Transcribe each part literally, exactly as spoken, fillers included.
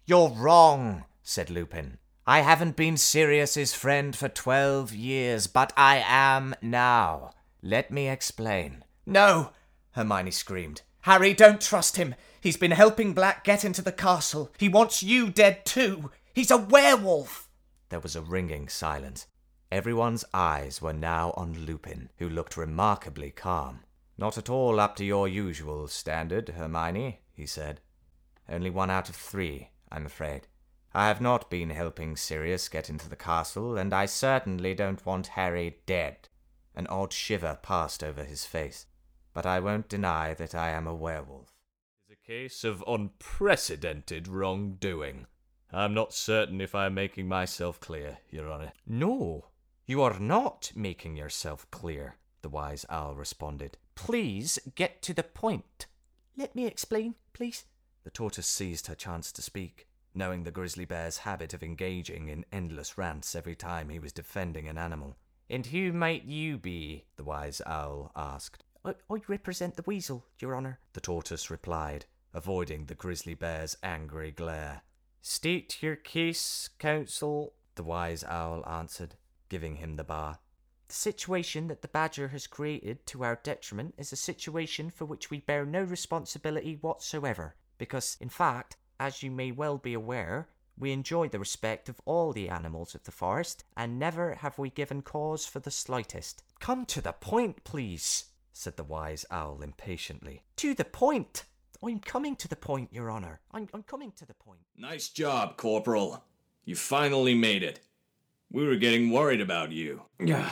You're wrong, said Lupin. I haven't been Sirius's friend for twelve years, but I am now. Let me explain. No, Hermione screamed. Harry, don't trust him. He's been helping Black get into the castle. He wants you dead too. He's a werewolf. There was a ringing silence. Everyone's eyes were now on Lupin, who looked remarkably calm. Not at all up to your usual standard, Hermione, he said. Only one out of three, I'm afraid. I have not been helping Sirius get into the castle, and I certainly don't want Harry dead. An odd shiver passed over his face. But I won't deny that I am a werewolf. It's a case of unprecedented wrongdoing. I'm not certain if I'm making myself clear, Your Honour. No, you are not making yourself clear, the wise owl responded. Please get to the point. Let me explain, please. The tortoise seized her chance to speak, knowing the grizzly bear's habit of engaging in endless rants every time he was defending an animal. And who might you be? The wise owl asked. I, I represent the weasel, Your Honour, the tortoise replied, avoiding the grizzly bear's angry glare. State your case, counsel, the wise owl answered, giving him the bar. The situation that the badger has created to our detriment is a situation for which we bear no responsibility whatsoever, because, in fact, as you may well be aware, we enjoy the respect of all the animals of the forest, and never have we given cause for the slightest. Come to the point, please, said the wise owl impatiently. To the point! I'm coming to the point, Your Honour. I'm, I'm coming to the point. Nice job, Corporal. You finally made it. We were getting worried about you. Yeah,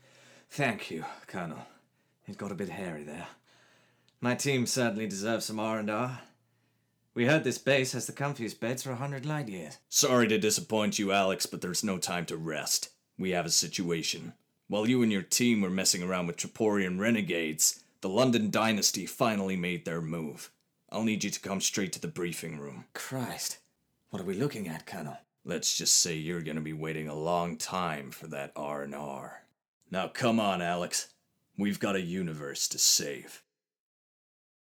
thank you, Colonel. It got a bit hairy there. My team certainly deserves some R and R. We heard this base has the comfiest beds for a hundred light years. Sorry to disappoint you, Alex, but there's no time to rest. We have a situation. While you and your team were messing around with Troporian renegades, the London Dynasty finally made their move. I'll need you to come straight to the briefing room. Christ, what are we looking at, Colonel? Let's just say you're gonna be waiting a long time for that R and R. Now come on, Alex. We've got a universe to save.